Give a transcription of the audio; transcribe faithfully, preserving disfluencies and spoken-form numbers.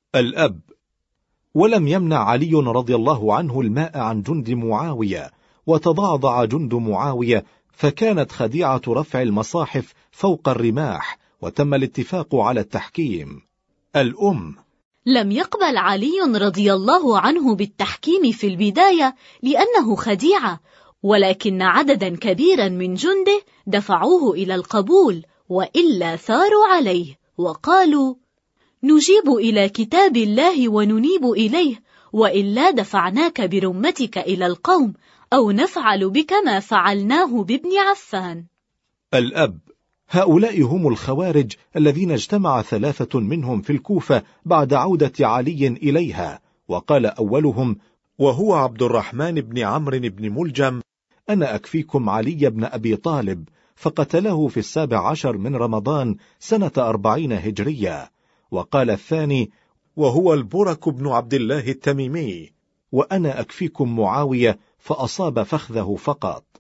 الأب: ولم يمنع علي رضي الله عنه الماء عن جند معاوية، وتضعضع جند معاوية، فكانت خديعة رفع المصاحف فوق الرماح، وتم الاتفاق على التحكيم. الأم: لم يقبل علي رضي الله عنه بالتحكيم في البداية لأنه خديعة، ولكن عددا كبيرا من جنده دفعوه إلى القبول، وإلا ثاروا عليه وقالوا: نجيب إلى كتاب الله وننيب إليه، وإلا دفعناك برمتك إلى القوم، أو نفعل بك ما فعلناه بابن عفان. الأب: هؤلاء هم الخوارج الذين اجتمع ثلاثة منهم في الكوفة بعد عودة علي إليها، وقال أولهم وهو عبد الرحمن بن عمرو بن ملجم: أنا أكفيكم علي بن أبي طالب، فقتله في السابع عشر من رمضان سنة أربعين هجرية. وقال الثاني وهو البرك بن عبد الله التميمي: وأنا أكفيكم معاوية، فأصاب فخذه فقط.